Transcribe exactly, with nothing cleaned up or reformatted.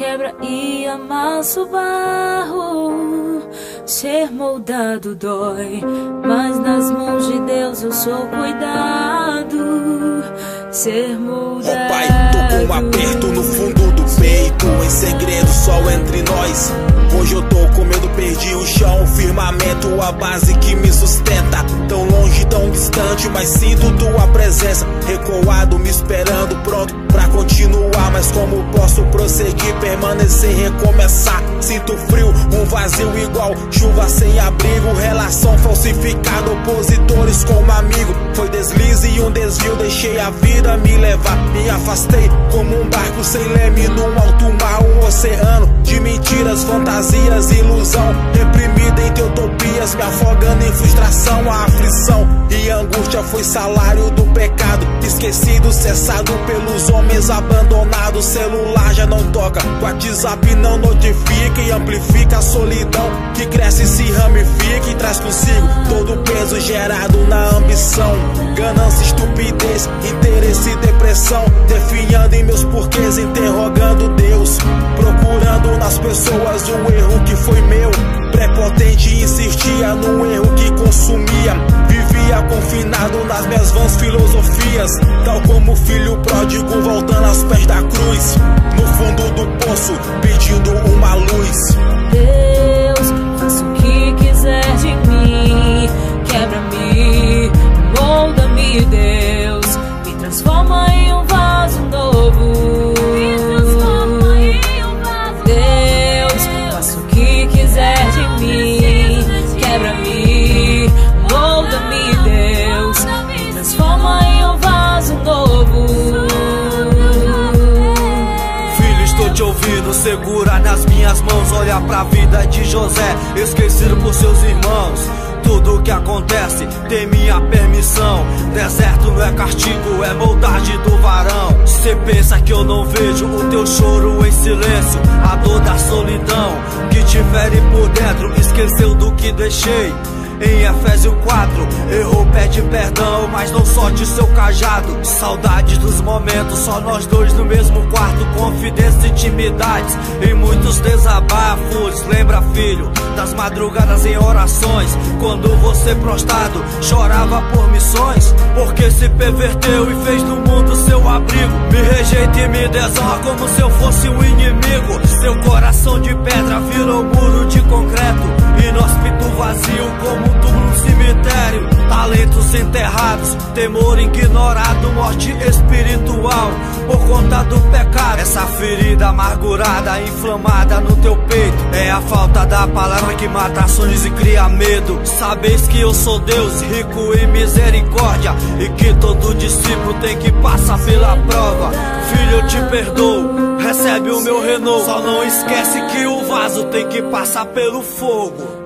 quebra e amassa o barro. Ser moldado dói, mas nas mãos de Deus eu sou cuidado. Ser moldado. Ó pai, tô com um aperto no fundo do peito, em segredo só entre nós. Hoje eu tô com medo, perdi o chão, o firmamento, a base que me sustenta. Tão longe, tão distante, mas sinto tua presença. Recuado, me esperando, pronto pra continuar. Mas como posso prosseguir, permanecer, recomeçar? Sinto frio, um vazio igual chuva sem abrigo. Relação falsificada, opositores como amigo. Foi deslize e um desvio, deixei a vida me levar. Me afastei como um barco sem leme num alto mar, um oceano de mentiras, fantasias, ilusão. Reprimida entre utopias, me afogando em frustração. A aflição e a angústia foi salário do pecado. Esquecido, cessado pelos homens abandonados. Celular já não toca, WhatsApp não notifica e amplifica a solidão que cresce e se ramifica e traz consigo todo o peso gerado na ambição. Ganância, estupidez, interesse e depressão, definhando em meus porquês, interrogando Deus, procurando nas pessoas o erro que foi meu. Prepotente, insistia no erro que consumia. Vivia confinado nas minhas vãs filosofias, tal como o filho pródigo voltando aos pés da cruz, no fundo do poço pedindo uma luz. Deus, faça o que quiser de mim, quebra-me, molda-me, Deus, me transforma em um vaso novo. Me transforma em um vaso Deus, faça o que quiser de mim, quebra-me, molda-me, Deus, me transforma em um vaso novo. Filho, estou te ouvindo, segura nas minhas mãos. Olha pra vida de José, esquecido por seus irmãos. Tudo que acontece tem minha permissão. Deserto não é castigo, é moldagem do varão. Cê pensa que eu não vejo o teu choro em silêncio, a dor da solidão que te fere por dentro. Esqueceu do que deixei em Efésios quatro, errou, pede perdão, mas não solte seu cajado. Saudades dos momentos, só nós dois no mesmo quarto, confidências e intimidades em muitos desabafos. Lembra, filho, das madrugadas em orações, quando você prostrado chorava por missões, porque se perverteu e fez do mundo seu abrigo. Me rejeita e me desonra como se eu fosse um inimigo. Seu coração de pedra virou muro de concreto, inóspito vazio como um túmulo no cemitério. Talentos enterrados, temor ignorado, morte espiritual por conta do pecado. Essa ferida amargurada, inflamada no teu peito, é a falta da palavra que mata sonhos e cria medo. Sabeis que eu sou Deus, rico em misericórdia, e que todo discípulo tem que passar pela prova. Filho, eu te perdoo, recebe o meu renovo. Só não esquece que o vaso tem que passar pelo fogo.